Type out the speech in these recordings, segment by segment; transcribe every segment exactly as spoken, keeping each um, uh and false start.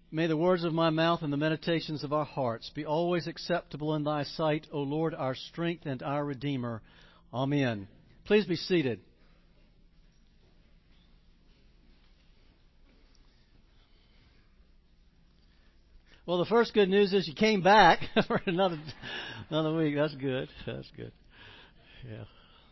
May the words of my mouth and the meditations of our hearts be always acceptable in thy sight, O Lord, our strength and our Redeemer. Amen. Please be seated. Well, the first good news is you came back for another another week. That's good. That's good. Yeah.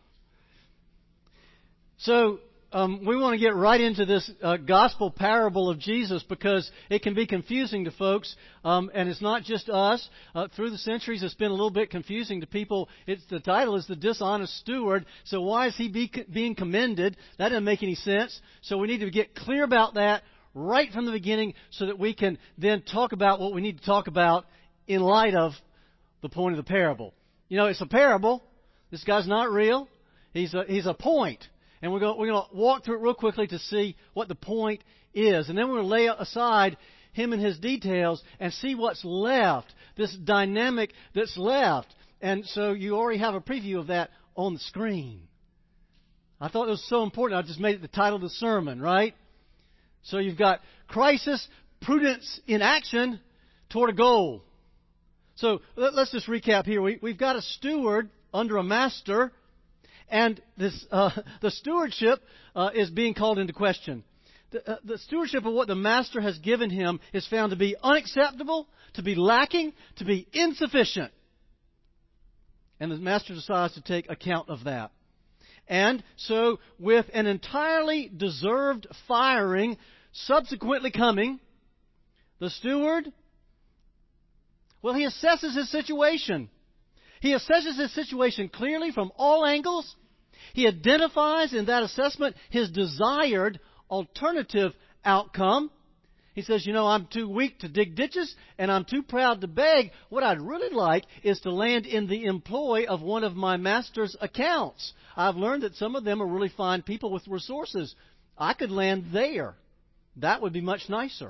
So, Um, we want to get right into this uh, gospel parable of Jesus because it can be confusing to folks, um, and it's not just us. Uh, through the centuries, it's been a little bit confusing to people. It's the title is The Dishonest Steward. So why is he be, being commended? That doesn't make any sense. So we need to get clear about that right from the beginning so that we can then talk about what we need to talk about in light of the point of the parable. You know, it's a parable. This guy's not real. He's a, he's a point. And we're going, we're going to walk through it real quickly to see what the point is. And then we're going to lay aside him and his details and see what's left, this dynamic that's left. And so you already have a preview of that on the screen. I thought it was so important. I just made it the title of the sermon, right? So you've got crisis, prudence in action toward a goal. So let's just recap here. We, we've got a steward under a master. And this, uh, the stewardship uh, is being called into question. The, uh, the stewardship of what the master has given him is found to be unacceptable, to be lacking, to be insufficient. And the master decides to take account of that. And so, with an entirely deserved firing subsequently coming, the steward, well, he assesses his situation. He assesses his situation clearly from all angles. He identifies in that assessment his desired alternative outcome. He says, you know, I'm too weak to dig ditches and I'm too proud to beg. What I'd really like is to land in the employ of one of my master's accounts. I've learned that some of them are really fine people with resources. I could land there. That would be much nicer.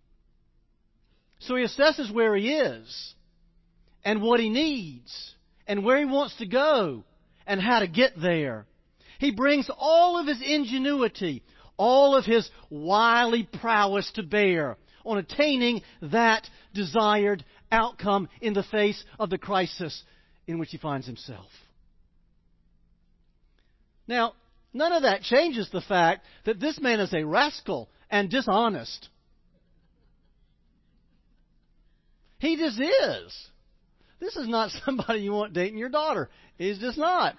So he assesses where he is, and what he needs, and where he wants to go, and how to get there. He brings all of his ingenuity, all of his wily prowess to bear on attaining that desired outcome in the face of the crisis in which he finds himself. Now, none of that changes the fact that this man is a rascal and dishonest. He just is. This is not somebody you want dating your daughter. He's just not.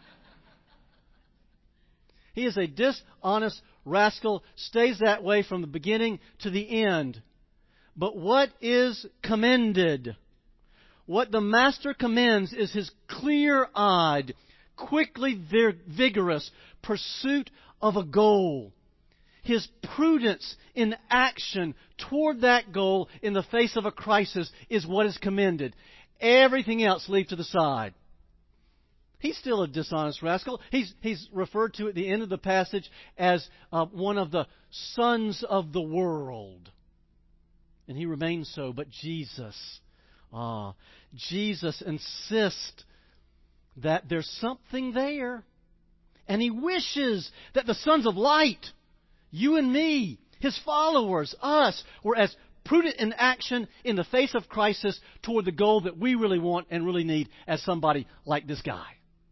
He is a dishonest rascal, stays that way from the beginning to the end. But what is commended? What the master commends is his clear-eyed, quickly vigorous pursuit of a goal. His prudence in action toward that goal in the face of a crisis is what is commended. Everything else leave to the side. He's still a dishonest rascal. He's, he's referred to at the end of the passage as uh, one of the sons of the world. And he remains so. But Jesus, ah, Jesus insists that there's something there. And he wishes that the sons of light, you and me, his followers, us, were as prudent in action in the face of crisis toward the goal that we really want and really need as somebody like this guy.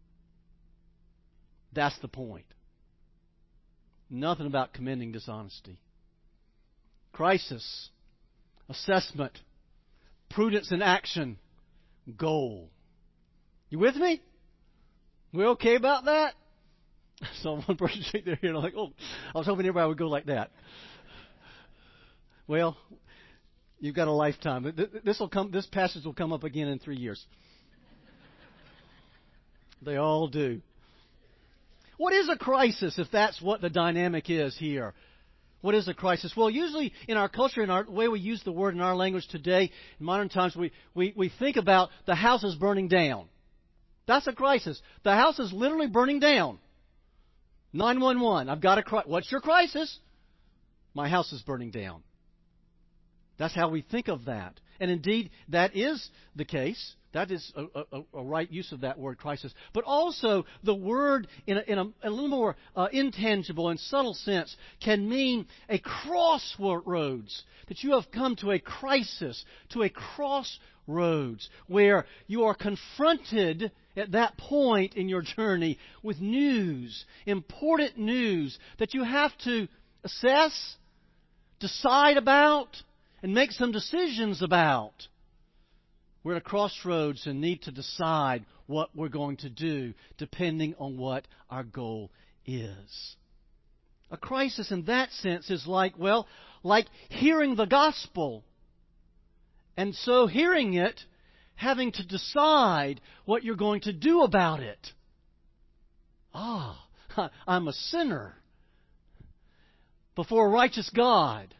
That's the point. Nothing about commending dishonesty. Crisis, assessment, prudence in action, goal. You with me? We okay about that? I saw one person sitting there and I'm like, oh, I was hoping everybody would go like that. Well, you've got a lifetime. This will come. This passage will come up again in three years. They all do. What is a crisis if that's what the dynamic is here? What is a crisis? Well, usually in our culture, in our the way we use the word in our language today, in modern times, we, we, we think about the house is burning down. That's a crisis. The house is literally burning down. nine one one. I've got a crisis. What's your crisis? My house is burning down. That's how we think of that. And indeed, that is the case. That is a, a, a right use of that word, crisis. But also, the word, in a, in a, a little more uh, intangible and subtle sense, can mean a crossroads. That you have come to a crisis, to a crossroads, where you are confronted at that point in your journey with news, important news, that you have to assess, decide about, and make some decisions about. We're at a crossroads and need to decide what we're going to do depending on what our goal is. A crisis in that sense is like, well, like hearing the gospel. And so hearing it, having to decide what you're going to do about it. Ah, I'm a sinner before a righteous God.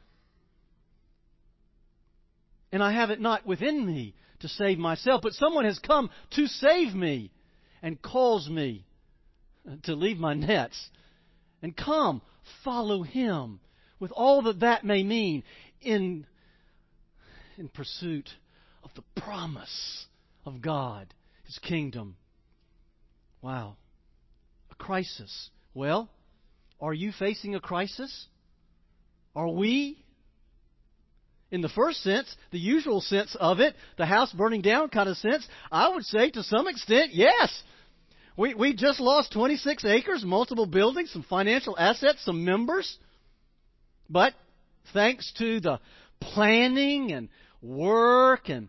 And I have it not within me to save myself, but someone has come to save me and calls me to leave my nets and come, follow Him with all that that may mean in, in pursuit of the promise of God, His kingdom. Wow. A crisis. Well, are you facing a crisis? Are we? In the first sense, the usual sense of it, the house burning down kind of sense, I would say to some extent, yes. We we just lost twenty-six acres, multiple buildings, some financial assets, some members. But thanks to the planning and work and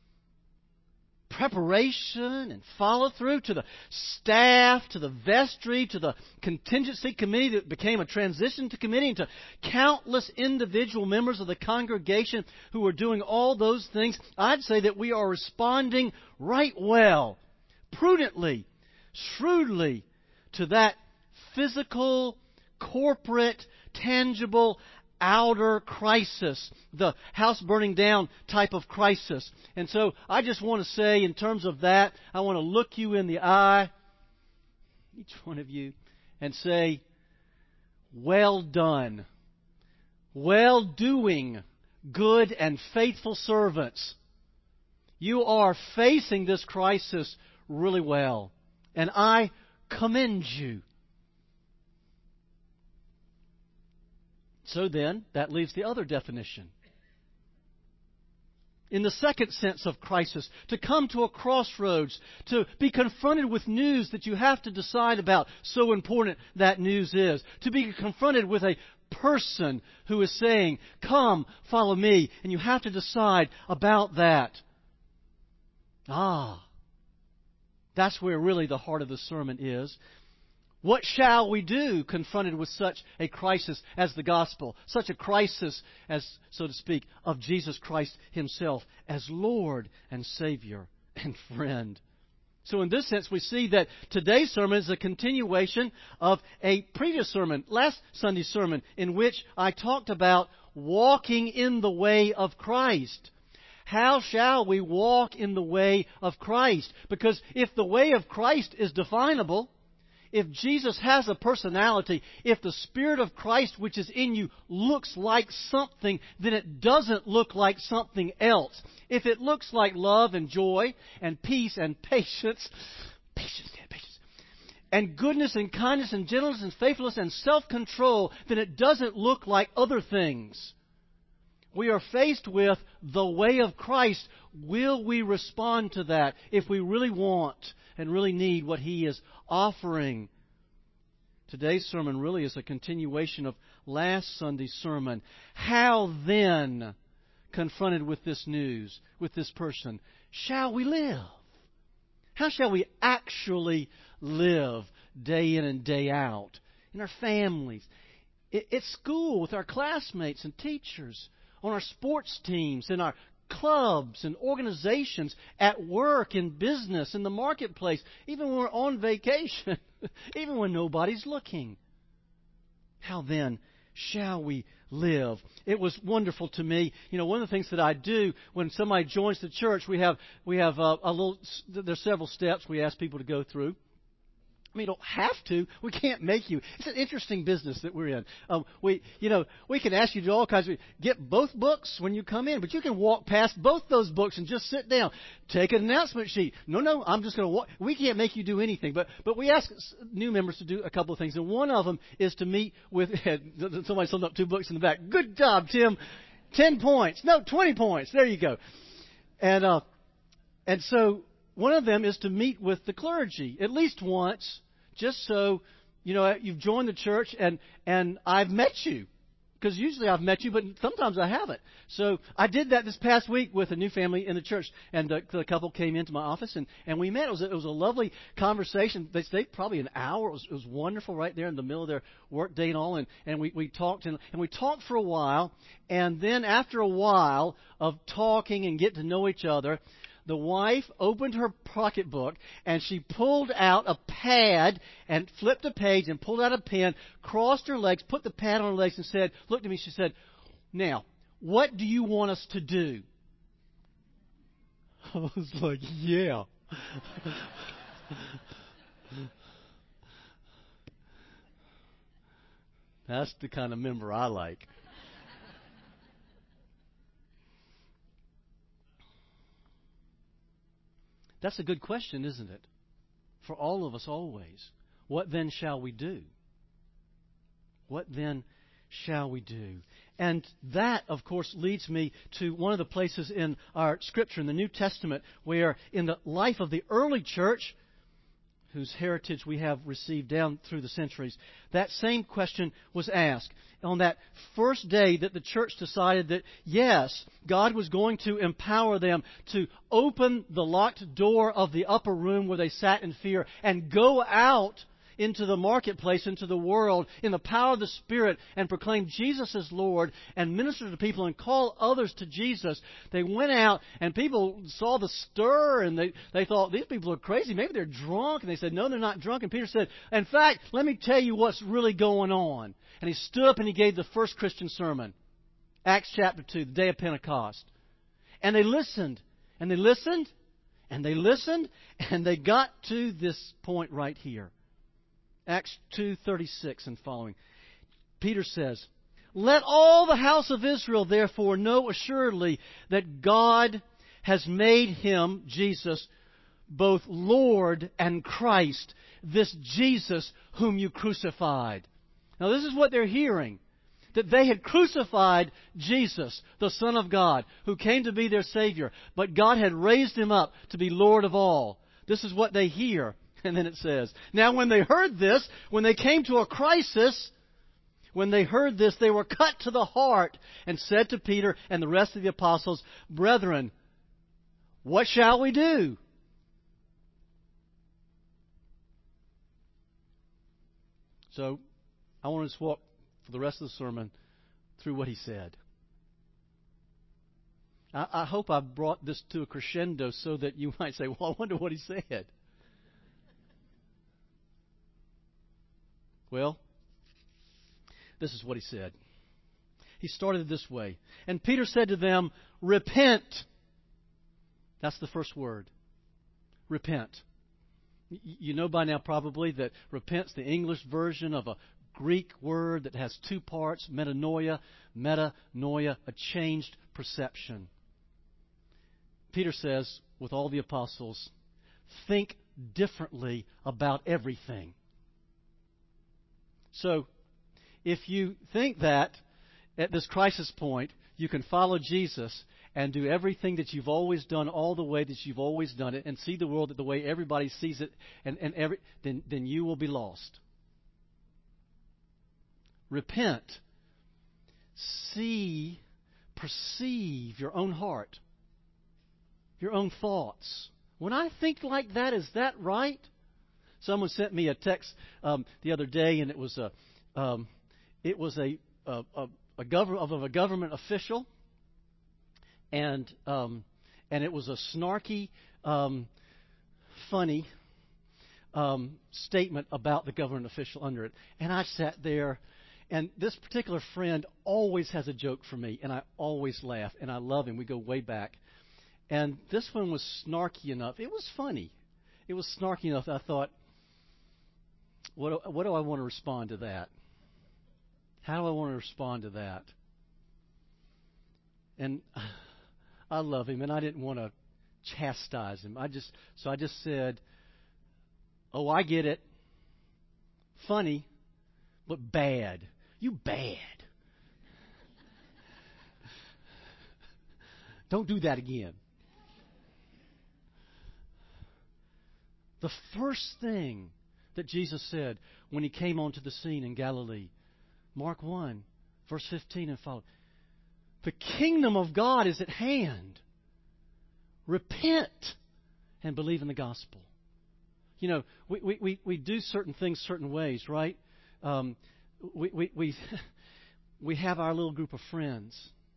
preparation and follow through, to the staff, to the vestry, to the contingency committee that became a transition to committee, and to countless individual members of the congregation who are doing all those things, I'd say that we are responding right well, prudently, shrewdly to that physical, corporate, tangible, outer crisis, the house burning down type of crisis. And so I just want to say, in terms of that, I want to look you in the eye, each one of you, and say, well done. Well doing, good and faithful servants. You are facing this crisis really well, and I commend you. So then, that leaves the other definition. In the second sense of crisis, to come to a crossroads, to be confronted with news that you have to decide about, so important that news is. To be confronted with a person who is saying, come, follow me, and you have to decide about that. Ah, that's where really the heart of the sermon is. What shall we do confronted with such a crisis as the gospel? Such a crisis as, so to speak, of Jesus Christ Himself as Lord and Savior and friend. So in this sense, we see that today's sermon is a continuation of a previous sermon, last Sunday's sermon, in which I talked about walking in the way of Christ. How shall we walk in the way of Christ? Because if the way of Christ is definable, if Jesus has a personality, if the Spirit of Christ which is in you looks like something, then it doesn't look like something else. If it looks like love and joy and peace and patience, patience and patience, and goodness and kindness and gentleness and faithfulness and self-control, then it doesn't look like other things. We are faced with the way of Christ. Will we respond to that if we really want and really need what He is offering? Today's sermon really is a continuation of last Sunday's sermon. How then, confronted with this news, with this person, shall we live? How shall we actually live day in and day out in our families, at school with our classmates and teachers, on our sports teams, in our clubs and organizations, at work, in business, in the marketplace, even when we're on vacation, even when nobody's looking? How then shall we live? It was wonderful to me. You know, one of the things that I do when somebody joins the church, we have we have a, a little. There's several steps we ask people to go through. mean, you don't have to. We can't make you. It's an interesting business that we're in. Um, we, you know, we can ask you to do all kinds of get both books when you come in, but you can walk past both those books and just sit down. Take an announcement sheet. No, no, I'm just going to walk. We can't make you do anything, but but we ask new members to do a couple of things, and one of them is to meet with. Somebody summed up two books in the back. Good job, Tim. Ten points. No, twenty points. There you go. And uh, and so. One of them is to meet with the clergy at least once, just so, you know, you've joined the church and, and I've met you. Because usually I've met you, but sometimes I haven't. So I did that this past week with a new family in the church. And the, the couple came into my office and, and we met. It was, a, it was a lovely conversation. They stayed probably an hour. It was, it was wonderful right there in the middle of their work day and all. And, and we, we talked and, and we talked for a while. And then after a while of talking and getting to know each other, the wife opened her pocketbook and she pulled out a pad and flipped a page and pulled out a pen, crossed her legs, put the pad on her legs and said, looked at me, she said, now, what do you want us to do? I was like, yeah. That's the kind of member I like. That's a good question, isn't it? For all of us always. What then shall we do? What then shall we do? And that, of course, leads me to one of the places in our Scripture, in the New Testament, where in the life of the early church, whose heritage we have received down through the centuries, that same question was asked. On that first day that the church decided that, yes, God was going to empower them to open the locked door of the upper room where they sat in fear and go out into the marketplace, into the world, in the power of the Spirit, and proclaim Jesus as Lord, and minister to people and call others to Jesus. They went out, and people saw the stir, and they, they thought, these people are crazy. Maybe they're drunk. And they said, no, they're not drunk. And Peter said, in fact, let me tell you what's really going on. And he stood up and he gave the first Christian sermon. Acts chapter two, the day of Pentecost. And they listened, and they listened, and they listened, and they got to this point right here. Acts two thirty-six and following. Peter says, let all the house of Israel therefore know assuredly that God has made him, Jesus, both Lord and Christ, this Jesus whom you crucified. Now this is what they're hearing. That they had crucified Jesus, the Son of God, who came to be their Savior. But God had raised him up to be Lord of all. This is what they hear. And then it says, now when they heard this, when they came to a crisis, when they heard this, they were cut to the heart and said to Peter and the rest of the apostles, brethren, what shall we do? So I want to just walk for the rest of the sermon through what he said. I, I hope I brought this to a crescendo so that you might say, well, I wonder what he said. Well, this is what he said. He started this way. And Peter said to them, repent. That's the first word. Repent. You know by now probably that repent's the English version of a Greek word that has two parts, metanoia, metanoia, a changed perception. Peter says, with all the apostles, think differently about everything. So, if you think that at this crisis point, you can follow Jesus and do everything that you've always done all the way that you've always done it and see the world the way everybody sees it, and, and every, then, then you will be lost. Repent. See, perceive your own heart, your own thoughts. When I think like that, is that right? Someone sent me a text um, the other day, and it was a um, it was a a, a, a government of a government official, and um, and it was a snarky, um, funny um, statement about the government official under it. And I sat there, and this particular friend always has a joke for me, and I always laugh, and I love him. We go way back, and this one was snarky enough. It was funny. It was snarky enough that I thought, What do, what do I want to respond to that? How do I want to respond to that? And I love him, and I didn't want to chastise him. I just so I just said, "Oh, I get it. Funny, but bad. You bad. Don't do that again." The first thing that Jesus said when he came onto the scene in Galilee, Mark one, verse fifteen and following, "The kingdom of God is at hand. Repent and believe in the gospel." You know, we, we, we, we do certain things certain ways, right? Um, we, we, we, we have our little group of friends.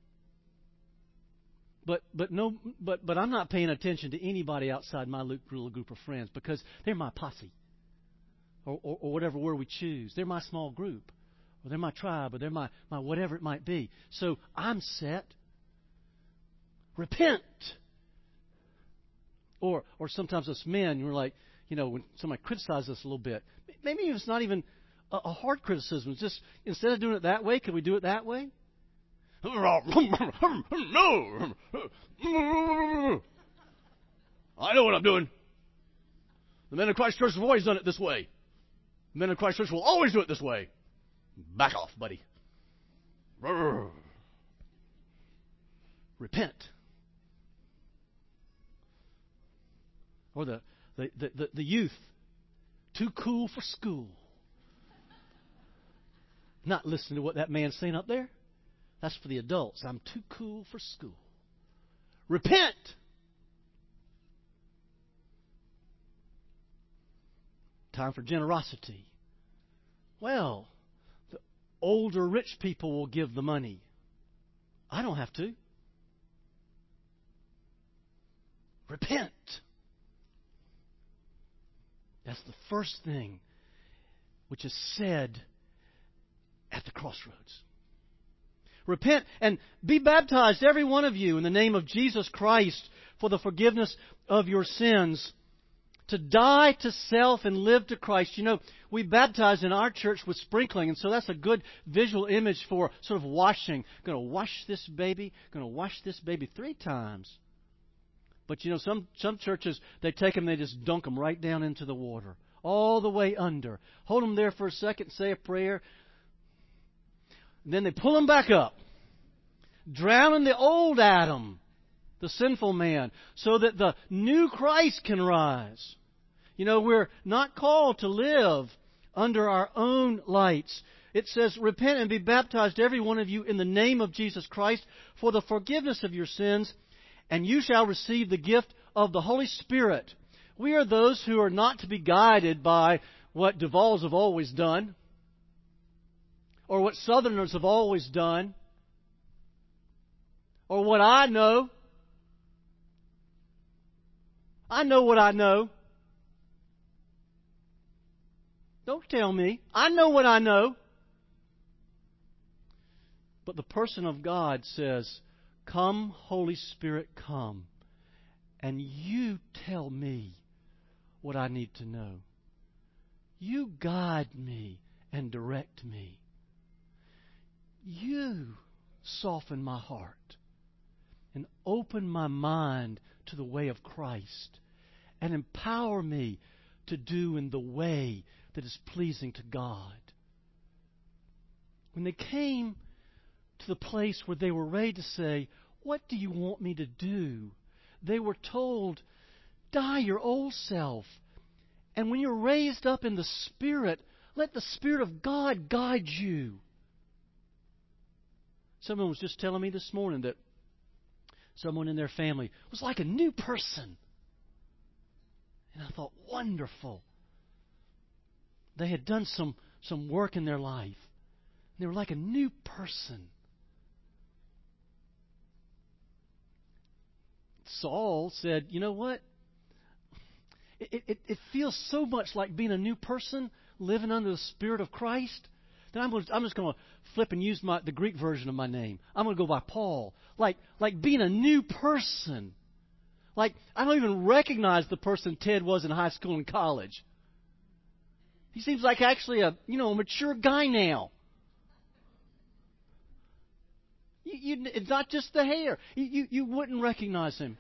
But but no but but I'm not paying attention to anybody outside my little group of friends because they're my posse, or, or, or whatever word we choose. They're my small group, or they're my tribe, or they're my, my whatever it might be. So I'm set. Repent. Or or sometimes us men, we're like, you know, when somebody criticizes us a little bit, maybe it's not even a, a hard criticism. It's just instead of doing it that way, can we do it that way? I know what I'm doing. The Men of Christ Church have always done it this way. The Men of Christ Church will always do it this way. Back off, buddy. Repent. Or the, the, the, the, the youth, too cool for school. Not listening to what that man's saying up there. That's for the adults. I'm too cool for school. Repent. Time for generosity. Well, the older rich people will give the money. I don't have to. Repent. That's the first thing which is said at the crossroads. Repent and be baptized, every one of you, in the name of Jesus Christ for the forgiveness of your sins. To die to self and live to Christ. You know, we baptize in our church with sprinkling, and so that's a good visual image for sort of washing. Going to wash this baby, going to wash this baby three times. But you know, some, some churches, they take them, they just dunk them right down into the water, all the way under. Hold them there for a second, say a prayer. Then they pull them back up, drowning the old Adam, the sinful man, so that the new Christ can rise. You know, we're not called to live under our own lights. It says, repent and be baptized, every one of you, in the name of Jesus Christ for the forgiveness of your sins, and you shall receive the gift of the Holy Spirit. We are those who are not to be guided by what Duvals have always done, or what Southerners have always done, or what I know. I know what I know. Don't tell me. I know what I know. But the person of God says, come, Holy Spirit, come, and you tell me what I need to know. You guide me and direct me. You soften my heart and open my mind to the way of Christ and empower me to do in the way that is pleasing to God. When they came to the place where they were ready to say, what do you want me to do? They were told, die your old self. And when you're raised up in the Spirit, let the Spirit of God guide you. Someone was just telling me this morning that someone in their family was like a new person. And I thought, wonderful. They had done some, some work in their life. They were like a new person. Saul said, you know what? It, it, it feels so much like being a new person, living under the Spirit of Christ, that I'm, going to, I'm just going to flip and use my, the Greek version of my name. I'm going to go by Paul. Like, like being a new person. Like, I don't even recognize the person Ted was in high school and college. He seems like actually a, you know, a mature guy now. You, you, it's not just the hair. You, you, you wouldn't recognize him.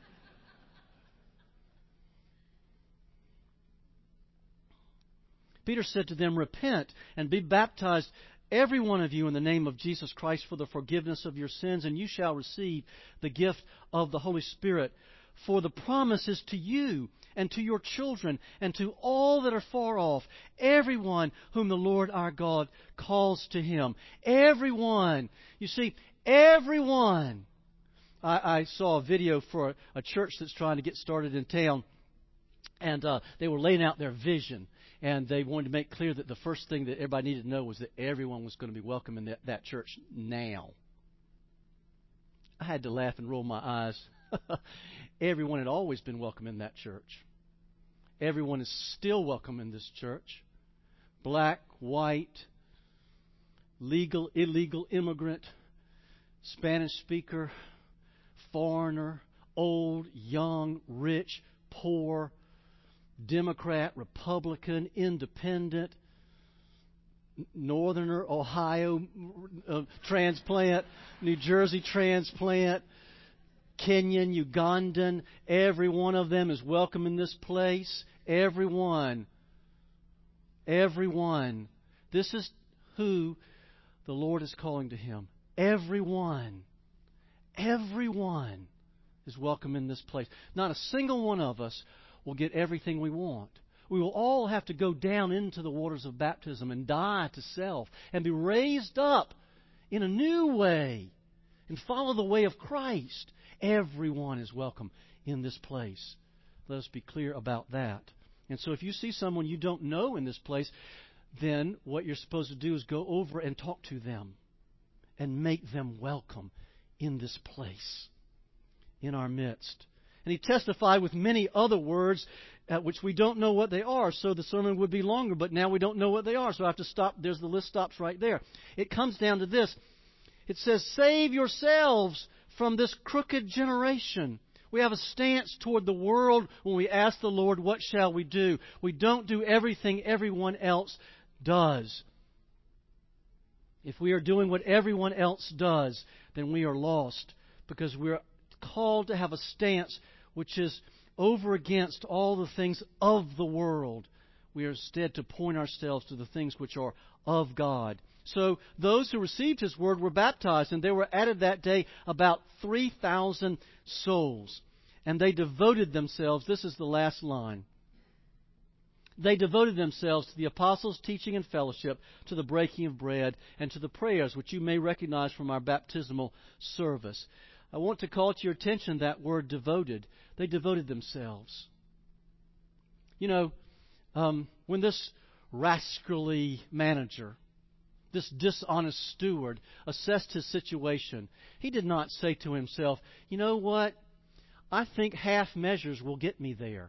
Peter said to them, "Repent and be baptized, every one of you, in the name of Jesus Christ for the forgiveness of your sins, and you shall receive the gift of the Holy Spirit. For the promise is to you and to your children and to all that are far off, everyone whom the Lord our God calls to Him." Everyone. You see, everyone. I, I saw a video for a, a church that's trying to get started in town, and uh, they were laying out their vision. And they wanted to make clear that the first thing that everybody needed to know was that everyone was going to be welcome in that, that church now. I had to laugh and roll my eyes. Everyone had always been welcome in that church. Everyone is still welcome in this church. Black, white, legal, illegal, immigrant, Spanish speaker, foreigner, old, young, rich, poor, Democrat, Republican, Independent, Northerner, Ohio uh, transplant, New Jersey transplant, Kenyan, Ugandan. Every one of them is welcome in this place. Everyone. Everyone. This is who the Lord is calling to Him. Everyone. Everyone is welcome in this place. Not a single one of us will get everything we want. We will all have to go down into the waters of baptism and die to self and be raised up in a new way and follow the way of Christ. Everyone is welcome in this place. Let us be clear about that. And so if you see someone you don't know in this place, then what you're supposed to do is go over and talk to them and make them welcome in this place, in our midst. And he testified with many other words, uh, which we don't know what they are, so the sermon would be longer, but now we don't know what they are, so I have to stop. There's the list stops right there. It comes down to this. It says, "Save yourselves from this crooked generation." We have a stance toward the world when we ask the Lord, what shall we do? We don't do everything everyone else does. If we are doing what everyone else does, then we are lost, because we're called to have a stance which is over against all the things of the world. We are instead to point ourselves to the things which are of God. So those who received His word were baptized, and there were added that day about three thousand souls. And they devoted themselves, this is the last line, they devoted themselves to the apostles' teaching and fellowship, to the breaking of bread, and to the prayers, which you may recognize from our baptismal service. I want to call to your attention that word devoted. They devoted themselves. You know, um, when this rascally manager, this dishonest steward, assessed his situation, he did not say to himself, "You know what? I think half measures will get me there.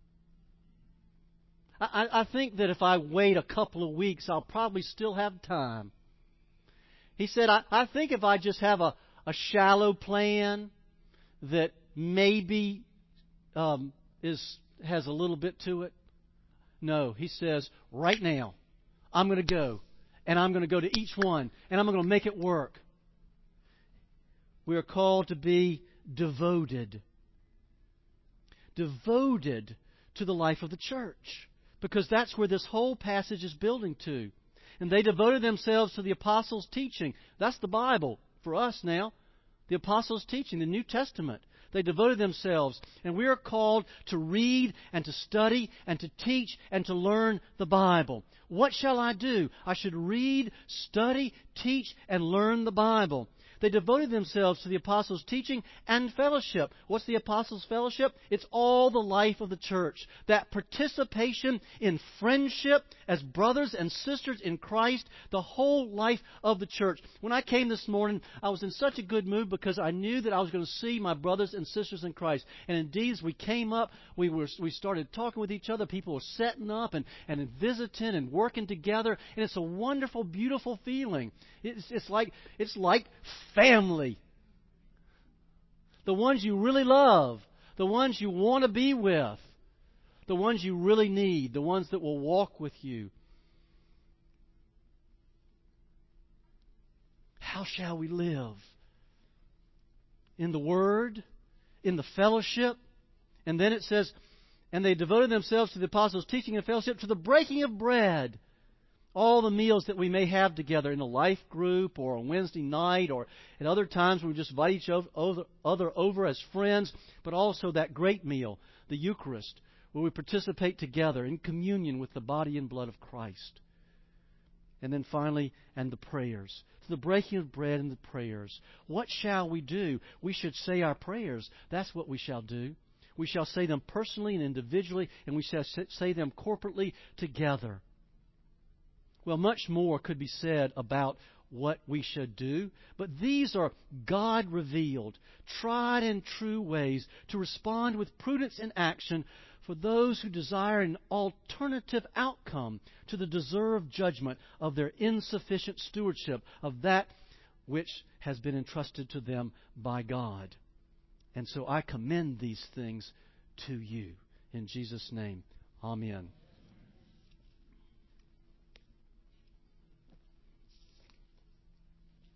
I, I think that if I wait a couple of weeks, I'll probably still have time." He said, I, I think if I just have a a shallow plan that maybe um, is has a little bit to it. No, he says, right now, I'm going to go, and I'm going to go to each one, and I'm going to make it work. We are called to be devoted. Devoted to the life of the church, because that's where this whole passage is building to. And they devoted themselves to the apostles' teaching. That's the Bible for us now. The apostles' teaching, the New Testament. They devoted themselves. And we are called to read and to study and to teach and to learn the Bible. What shall I do? I should read, study, teach, and learn the Bible. They devoted themselves to the apostles' teaching and fellowship. What's the apostles' fellowship? It's all the life of the church. That participation in friendship as brothers and sisters in Christ, the whole life of the church. When I came this morning, I was in such a good mood because I knew that I was going to see my brothers and sisters in Christ. And indeed, as we came up, we were we started talking with each other. People were setting up and, and visiting and working together. And it's a wonderful, beautiful feeling. It's, it's like it's like family. The ones you really love. The ones you want to be with. The ones you really need. The ones that will walk with you. how shall we live? In the Word, in the fellowship. And then it says, and they devoted themselves to the apostles' teaching and fellowship, to the breaking of bread. All the meals that we may have together in a life group or on Wednesday night or at other times when we just invite each other over as friends, but also that great meal, the Eucharist, where we participate together in communion with the body and blood of Christ. And then finally, and the prayers. The breaking of bread and the prayers. What shall we do? We should say our prayers. That's what we shall do. We shall say them personally and individually, and we shall say them corporately together. Well, much more could be said about what we should do, but these are God-revealed, tried and true ways to respond with prudence and action for those who desire an alternative outcome to the deserved judgment of their insufficient stewardship of that which has been entrusted to them by God. And so I commend these things to you. In Jesus' name, amen.